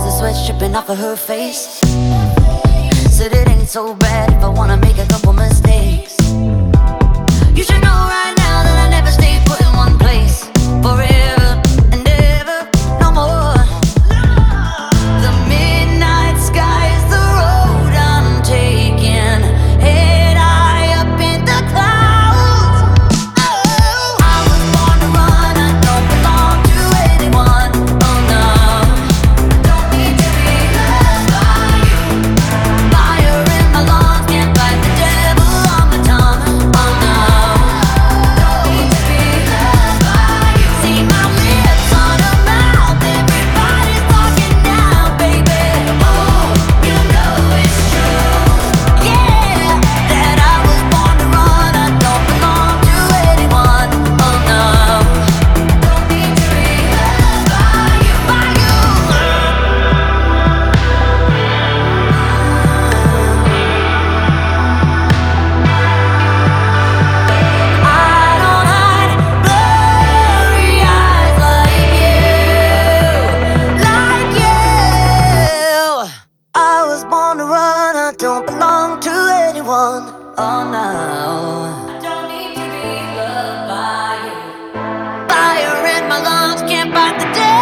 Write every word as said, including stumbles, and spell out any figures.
as the sweat's dripping off of her face. Said it ain't so bad if I wanna make a couple mistakes. You should know right now that I never stay put in one place forever and ever, no more. The midnight sky is the road I'm taking, head high up in the clouds. Oh, I was born to run, I don't belong to anyone. Oh no, don't need to be loved by you. Fire in my lungs, can't fight the devil on my tongue. Oh no, don't need to be loved by you. See my lips on a mouth, everybody's talking now, baby. Oh, you know it's true. Yeah, that I was born to run, I don't belong to anyone. Oh no, don't need to be loved by you, by you. I don't hide blurry eyes like you, like you. I was born to run, I don't belong to anyone. Oh no, I don't need to be loved by you. Fire in my lungs, can't fight the day.